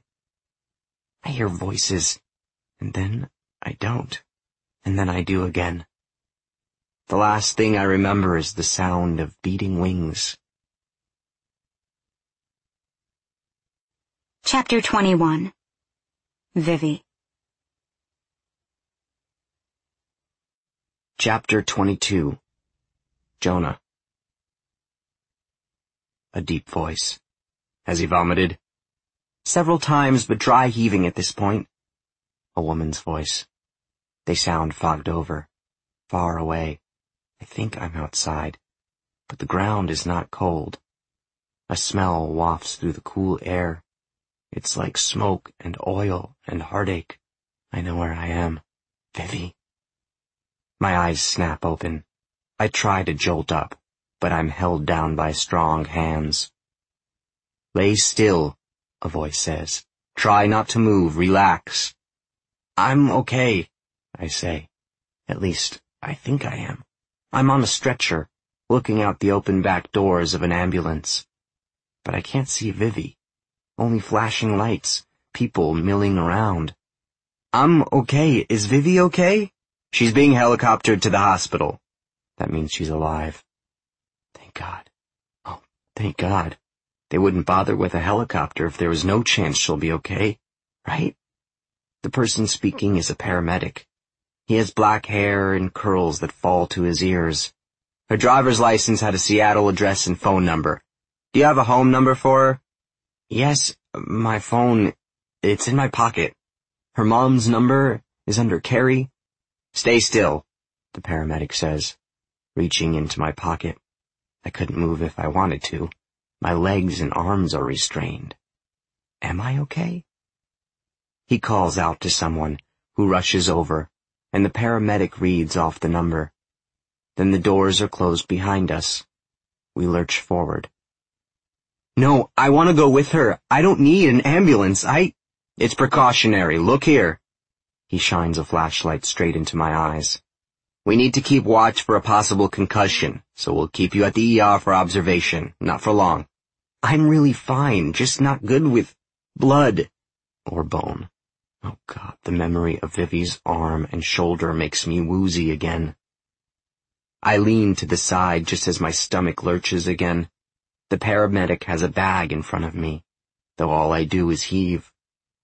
I hear voices, and then I don't, and then I do again. The last thing I remember is the sound of beating wings. Chapter 21. Vivi. Chapter 22. Jonah. A deep voice. Has he vomited? Several times, but dry heaving at this point. A woman's voice. They sound fogged over, far away. I think I'm outside, but the ground is not cold. A smell wafts through the cool air. It's like smoke and oil and heartache. I know where I am. Vivi. My eyes snap open. I try to jolt up, but I'm held down by strong hands. Lay still, a voice says. Try not to move, relax. I'm okay, I say. At least, I think I am. I'm on a stretcher, looking out the open back doors of an ambulance. But I can't see Vivi. Only flashing lights, people milling around. I'm okay. Is Vivi okay? She's being helicoptered to the hospital. That means she's alive. Thank God. Oh, thank God. They wouldn't bother with a helicopter if there was no chance she'll be okay, right? The person speaking is a paramedic. He has black hair and curls that fall to his ears. Her driver's license had a Seattle address and phone number. Do you have a home number for her? Yes, my phone. It's in my pocket. Her mom's number is under Carrie. Stay still, the paramedic says, reaching into my pocket. I couldn't move if I wanted to. My legs and arms are restrained. Am I okay? He calls out to someone, who rushes over, and the paramedic reads off the number. Then the doors are closed behind us. We lurch forward. No, I want to go with her. I don't need an ambulance. It's precautionary. Look here. He shines a flashlight straight into my eyes. We need to keep watch for a possible concussion, so we'll keep you at the ER for observation, not for long. I'm really fine, just not good with blood or bone. Oh God, the memory of Vivi's arm and shoulder makes me woozy again. I lean to the side just as my stomach lurches again. The paramedic has a bag in front of me, though all I do is heave.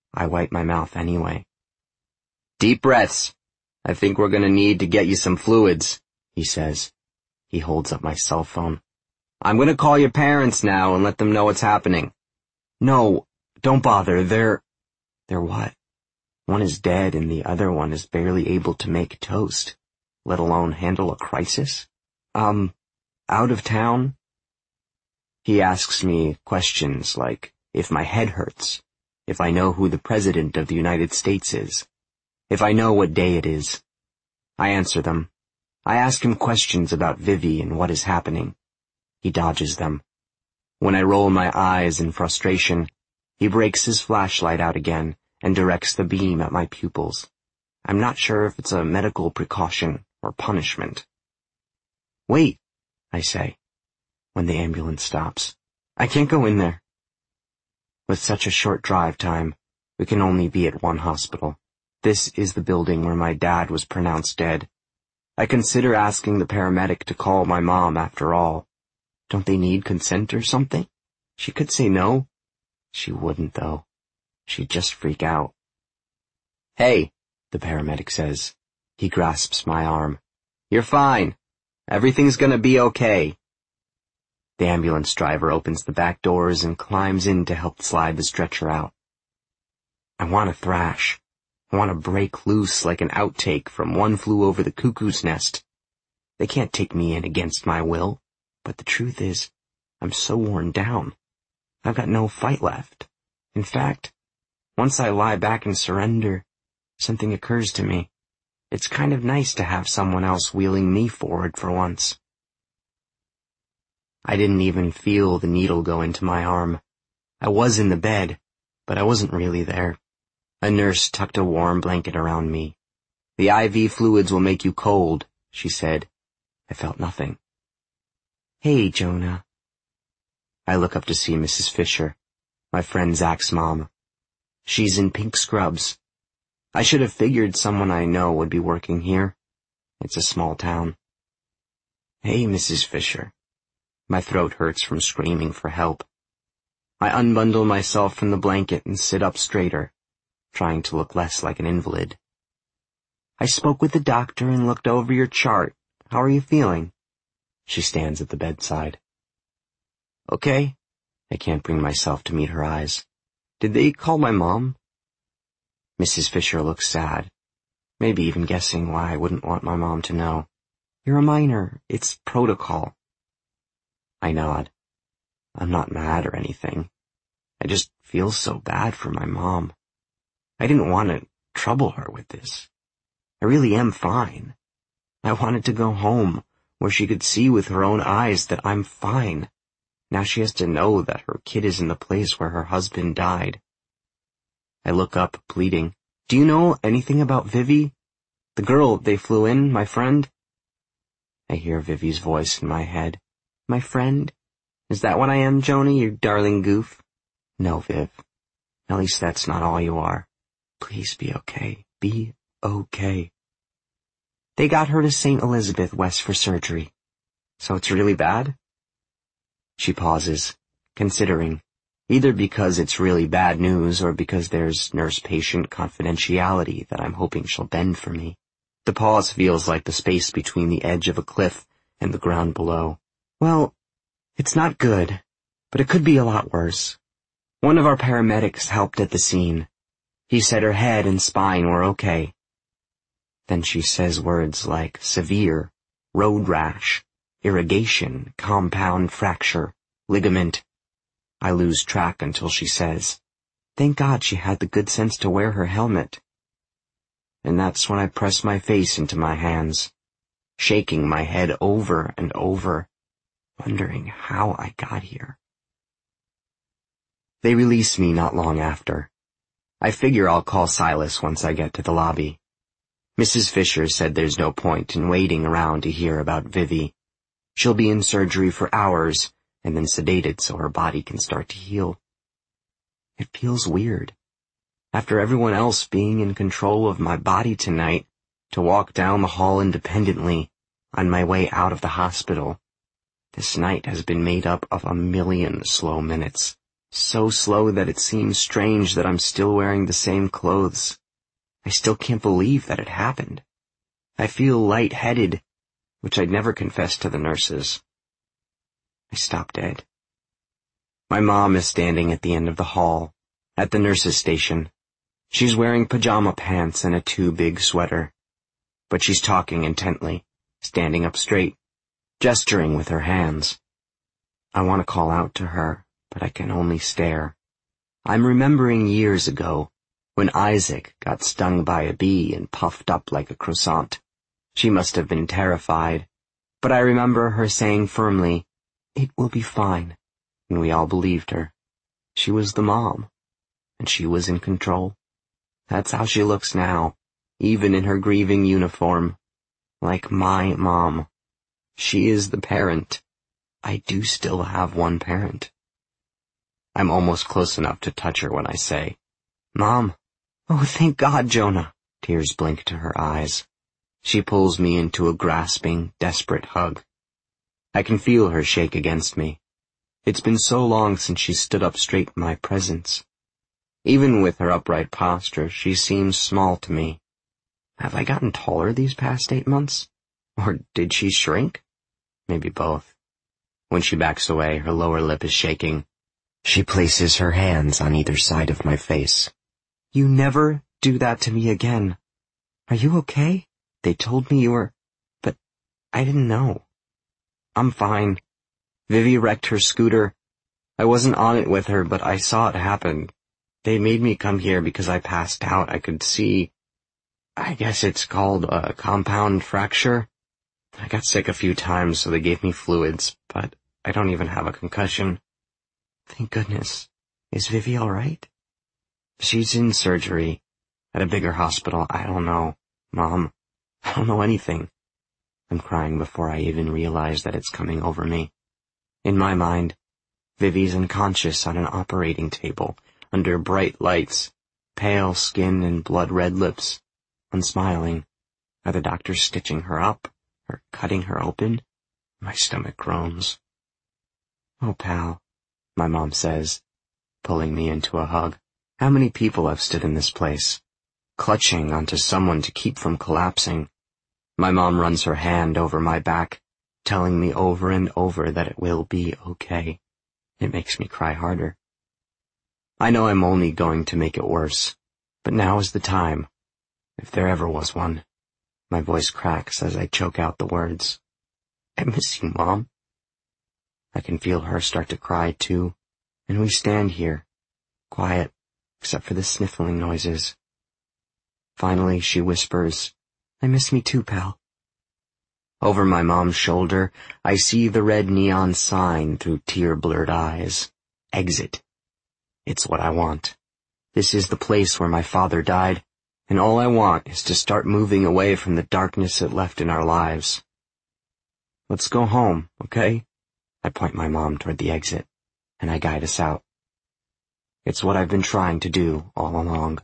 I wipe my mouth anyway. "Deep breaths. I think we're gonna need to get you some fluids," he says. He holds up my cell phone. "I'm gonna call your parents now and let them know what's happening." "No, don't bother. They're what? One is dead and the other one is barely able to make toast, let alone handle a crisis. Out of town?" He asks me questions like if my head hurts, if I know who the President of the United States is, if I know what day it is. I answer them. I ask him questions about Vivi and what is happening. He dodges them. When I roll my eyes in frustration, he breaks his flashlight out again and directs the beam at my pupils. I'm not sure if it's a medical precaution or punishment. "Wait," I say, when the ambulance stops. "I can't go in there." With such a short drive time, we can only be at one hospital. This is the building where my dad was pronounced dead. I consider asking the paramedic to call my mom after all. Don't they need consent or something? She could say no. She wouldn't, though. She'd just freak out. "Hey," the paramedic says. He grasps my arm. "You're fine. Everything's gonna be okay." The ambulance driver opens the back doors and climbs in to help slide the stretcher out. I want to thrash. I want to break loose like an outtake from One Flew Over the Cuckoo's Nest. They can't take me in against my will, but the truth is, I'm so worn down. I've got no fight left. In fact, once I lie back and surrender, something occurs to me. It's kind of nice to have someone else wheeling me forward for once. I didn't even feel the needle go into my arm. I was in the bed, but I wasn't really there. A nurse tucked a warm blanket around me. "The IV fluids will make you cold," she said. I felt nothing. "Hey, Jonah." I look up to see Mrs. Fisher, my friend Zach's mom. She's in pink scrubs. I should have figured someone I know would be working here. It's a small town. "Hey, Mrs. Fisher." My throat hurts from screaming for help. I unbundle myself from the blanket and sit up straighter, trying to look less like an invalid. "I spoke with the doctor and looked over your chart. How are you feeling?" She stands at the bedside. "Okay." I can't bring myself to meet her eyes. "Did they call my mom?" Mrs. Fisher looks sad, maybe even guessing why I wouldn't want my mom to know. "You're a minor. It's protocol." I nod. I'm not mad or anything. I just feel so bad for my mom. I didn't want to trouble her with this. I really am fine. I wanted to go home, where she could see with her own eyes that I'm fine. Now she has to know that her kid is in the place where her husband died. I look up, pleading. "Do you know anything about Vivi? The girl they flew in, my friend?" I hear Vivi's voice in my head. "My friend? Is that what I am, Joni, you darling goof?" "No, Viv. At least that's not all you are. Please be okay. Be okay." "They got her to St. Elizabeth West for surgery. So it's really bad?" She pauses, considering, either because it's really bad news or because there's nurse-patient confidentiality that I'm hoping she'll bend for me. The pause feels like the space between the edge of a cliff and the ground below. "Well, it's not good, but it could be a lot worse. One of our paramedics helped at the scene. He said her head and spine were okay." Then she says words like severe, road rash, irrigation, compound fracture, ligament. I lose track until she says, "Thank God she had the good sense to wear her helmet." And that's when I press my face into my hands, shaking my head over and over, wondering how I got here. They release me not long after. I figure I'll call Silas once I get to the lobby. Mrs. Fisher said there's no point in waiting around to hear about Vivi. She'll be in surgery for hours and then sedated so her body can start to heal. It feels weird. After everyone else being in control of my body tonight, to walk down the hall independently on my way out of the hospital. This night has been made up of a million slow minutes, So slow that it seems strange that I'm still wearing the same clothes. I still can't believe that it happened. I feel lightheaded, which I'd never confessed to the nurses. I stop dead. My mom is standing at the end of the hall, at the nurses' station. She's wearing pajama pants and a too big sweater. But she's talking intently, standing up straight, gesturing with her hands. I want to call out to her, but I can only stare. I'm remembering years ago, when Isaac got stung by a bee and puffed up like a croissant. She must have been terrified, but I remember her saying firmly, "It will be fine," and we all believed her. She was the mom, and she was in control. That's how she looks now, even in her grieving uniform. Like my mom. She is the parent. I do still have one parent. I'm almost close enough to touch her when I say, "Mom." "Oh, thank God, Jonah." Tears blink to her eyes. She pulls me into a grasping, desperate hug. I can feel her shake against me. It's been so long since she stood up straight in my presence. Even with her upright posture, she seems small to me. Have I gotten taller these past 8 months? Or did she shrink? Maybe both. When she backs away, her lower lip is shaking. She places her hands on either side of my face. "You never do that to me again. Are you okay? They told me you were, but I didn't know." "I'm fine. Vivi wrecked her scooter. I wasn't on it with her, but I saw it happen. They made me come here because I passed out. I could see. I guess it's called a compound fracture. I got sick a few times, so they gave me fluids, but I don't even have a concussion." "Thank goodness. Is Vivi all right?" "She's in surgery. At a bigger hospital. I don't know. Mom, I don't know anything." I'm crying before I even realize that it's coming over me. In my mind, Vivi's unconscious on an operating table, under bright lights, pale skin and blood-red lips, unsmiling. Are the doctors stitching her up, or cutting her open? My stomach groans. "Oh, pal," my mom says, pulling me into a hug. How many people have stood in this place, clutching onto someone to keep from collapsing. My mom runs her hand over my back, telling me over and over that it will be okay. It makes me cry harder. I know I'm only going to make it worse, but now is the time, if there ever was one. My voice cracks as I choke out the words. "I miss you, Mom." I can feel her start to cry too, and we stand here, quiet, except for the sniffling noises. Finally, she whispers, "I miss me too, pal." Over my mom's shoulder, I see the red neon sign through tear-blurred eyes. Exit. It's what I want. This is the place where my father died, and all I want is to start moving away from the darkness it left in our lives. "Let's go home, okay?" I point my mom toward the exit, and I guide us out. It's what I've been trying to do all along.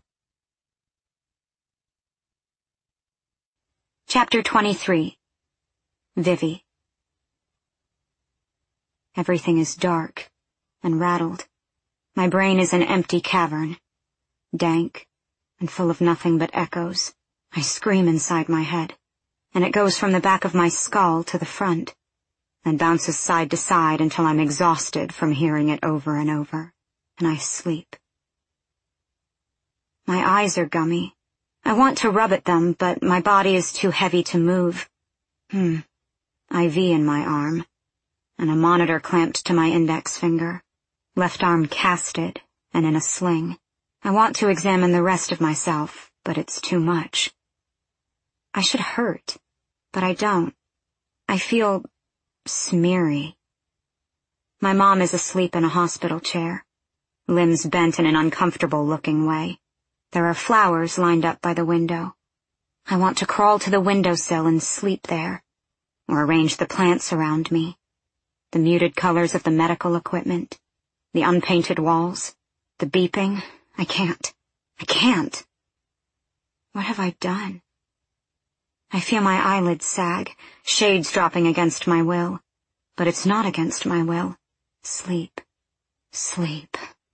Chapter 23. Vivi. Everything is dark and rattled. My brain is an empty cavern, dank and full of nothing but echoes. I scream inside my head, and it goes from the back of my skull to the front, and bounces side to side until I'm exhausted from hearing it over and over, and I sleep. My eyes are gummy. I want to rub at them, but my body is too heavy to move. IV in my arm, and a monitor clamped to my index finger, left arm casted and in a sling. I want to examine the rest of myself, but it's too much. I should hurt, but I don't. I feel smeary. My mom is asleep in a hospital chair, limbs bent in an uncomfortable-looking way. There are flowers lined up by the window. I want to crawl to the windowsill and sleep there, or arrange the plants around me, the muted colors of the medical equipment, the unpainted walls, the beeping. I can't. What have I done? I feel my eyelids sag, shades dropping against my will, but it's not against my will. Sleep.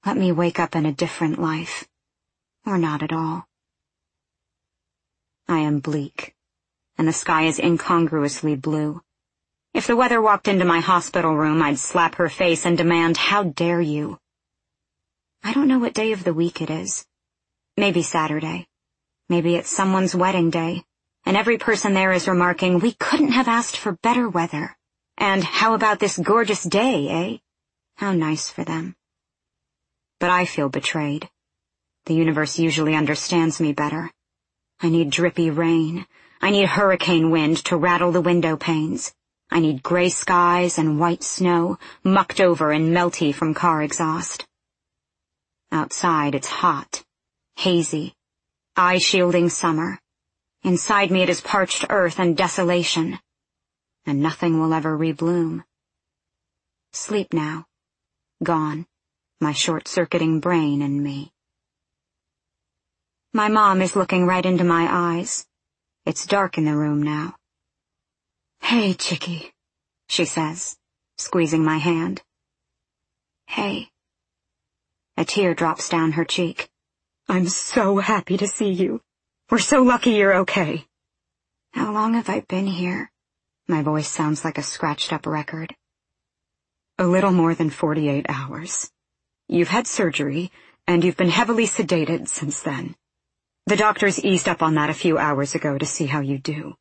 Let me wake up in a different life. Or not at all. I am bleak, and the sky is incongruously blue. If the weather walked into my hospital room, I'd slap her face and demand, "How dare you?" I don't know what day of the week it is. Maybe Saturday. Maybe it's someone's wedding day, and every person there is remarking, "We couldn't have asked for better weather." And how about this gorgeous day, eh? How nice for them. But I feel betrayed. The universe usually understands me better. I need drippy rain. I need hurricane wind to rattle the window panes. I need gray skies and white snow, mucked over and melty from car exhaust. Outside it's hot, hazy, eye-shielding summer. Inside me it is parched earth and desolation. And nothing will ever rebloom. Sleep now. Gone. My short-circuiting brain and me. My mom is looking right into my eyes. It's dark in the room now. "Hey, Chickie," she says, squeezing my hand. "Hey." A tear drops down her cheek. "I'm so happy to see you. We're so lucky you're okay." "How long have I been here?" My voice sounds like a scratched-up record. "A little more than 48 hours. You've had surgery, and you've been heavily sedated since then. The doctors eased up on that a few hours ago to see how you do."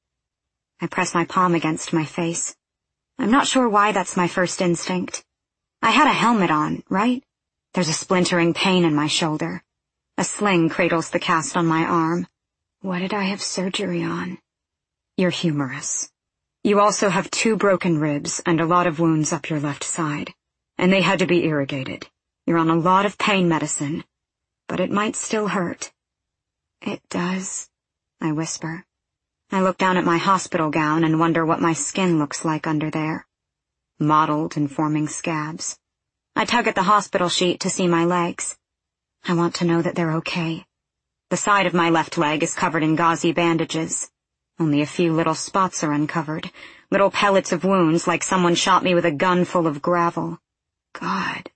I press my palm against my face. I'm not sure why that's my first instinct. I had a helmet on, right? There's a splintering pain in my shoulder. A sling cradles the cast on my arm. What did I have surgery on? You're humorous. You also have 2 broken ribs and a lot of wounds up your left side, and they had to be irrigated. You're on a lot of pain medicine, but it might still hurt. "It does," I whisper. I look down at my hospital gown and wonder what my skin looks like under there. Mottled and forming scabs. I tug at the hospital sheet to see my legs. I want to know that they're okay. The side of my left leg is covered in gauzy bandages. Only a few little spots are uncovered, little pellets of wounds like someone shot me with a gun full of gravel. God.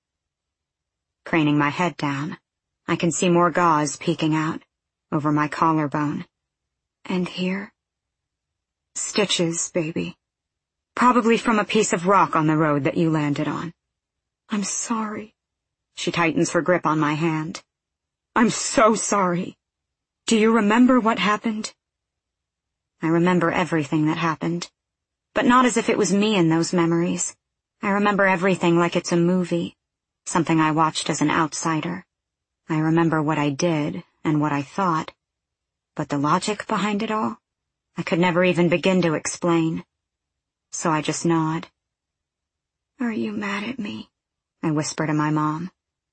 Craning my head down, I can see more gauze peeking out over my collarbone. And here? Stitches, baby. Probably from a piece of rock on the road that you landed on. I'm sorry. She tightens her grip on my hand. I'm so sorry. Do you remember what happened? I remember everything that happened, but not as if it was me in those memories. I remember everything like it's a movie, something I watched as an outsider. I remember what I did and what I thought, but the logic behind it all, I could never even begin to explain. So I just nod. Are you mad at me? I whisper to my mom.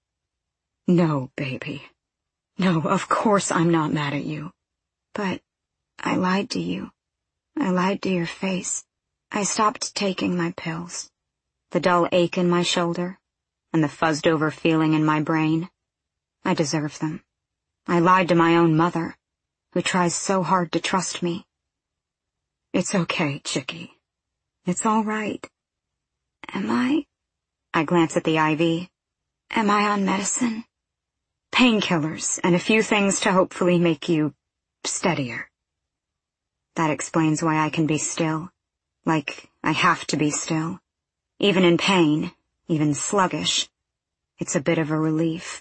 No, baby. No, of course I'm not mad at you. But I lied to you. I lied to your face. I stopped taking my pills. The dull ache in my shoulder, and the fuzzed-over feeling in my brain. I deserve them. I lied to my own mother, who tries so hard to trust me. It's okay, Chickie. It's all right. Am I? I glance at the IV. Am I on medicine? Painkillers and a few things to hopefully make you steadier. That explains why I can be still. Like I have to be still. Even in pain, even sluggish. It's a bit of a relief.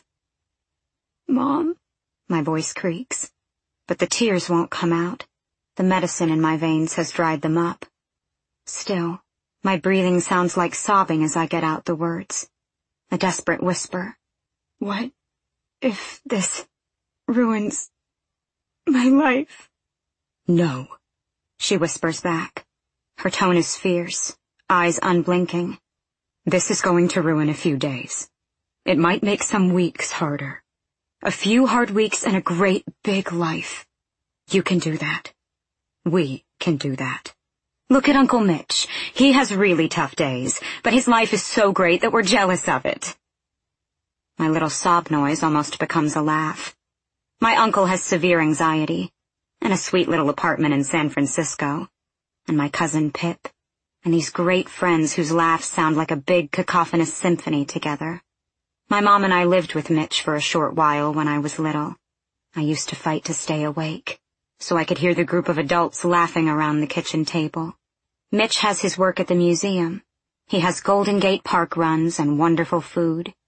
Mom? My voice creaks. But the tears won't come out. The medicine in my veins has dried them up. Still, my breathing sounds like sobbing as I get out the words. A desperate whisper. What if this ruins my life? No, she whispers back. Her tone is fierce, eyes unblinking. This is going to ruin a few days. It might make some weeks harder. A few hard weeks and a great big life. You can do that. We can do that. Look at Uncle Mitch. He has really tough days, but his life is so great that we're jealous of it. My little sob noise almost becomes a laugh. My uncle has severe anxiety, and a sweet little apartment in San Francisco, and my cousin Pip, and these great friends whose laughs sound like a big cacophonous symphony together. My mom and I lived with Mitch for a short while when I was little. I used to fight to stay awake, so I could hear the group of adults laughing around the kitchen table. Mitch has his work at the museum. He has Golden Gate Park runs and wonderful food.